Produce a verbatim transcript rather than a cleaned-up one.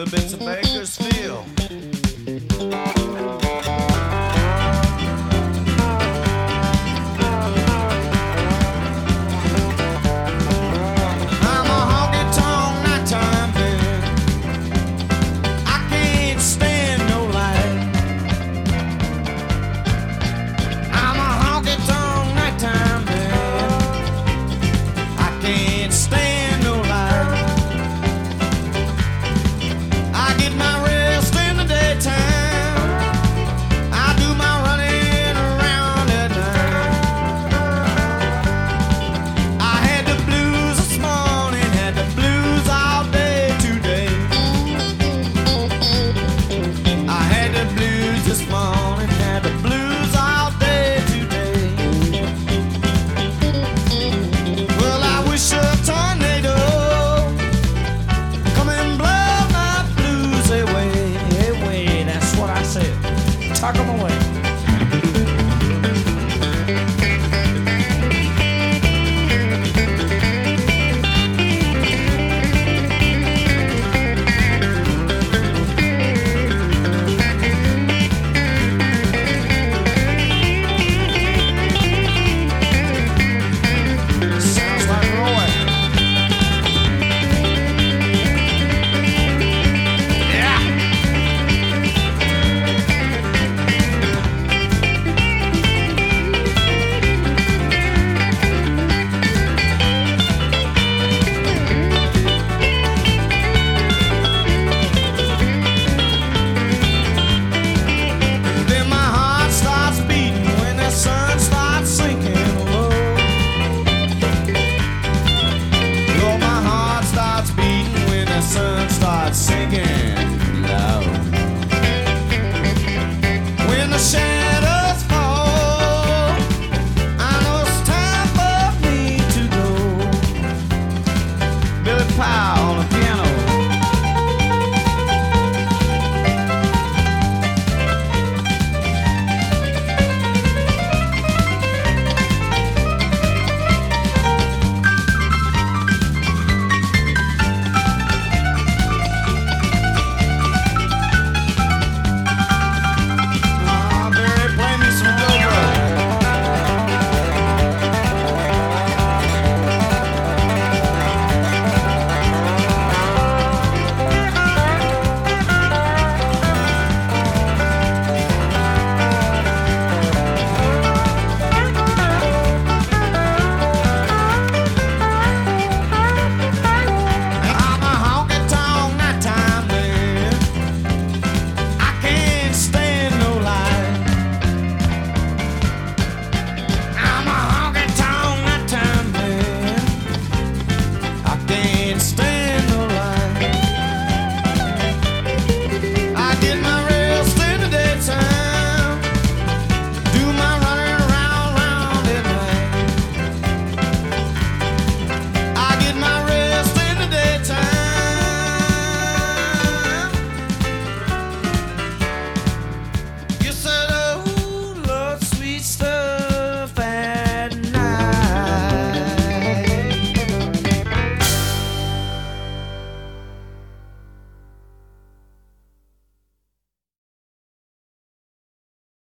little bits of Bakersfield. I'm a honky-tonk nighttime band. I can't stand no light. I'm a honky-tonk nighttime band. I can't stand no light. I get my rest in the daytime. I do my running around at night. I had the blues this morning, had the blues all day today. I had the blues this morning, had the blues all day today. Well, I wish a tornado come and blow my blues away, away. That's what I said. Tuck 'em away.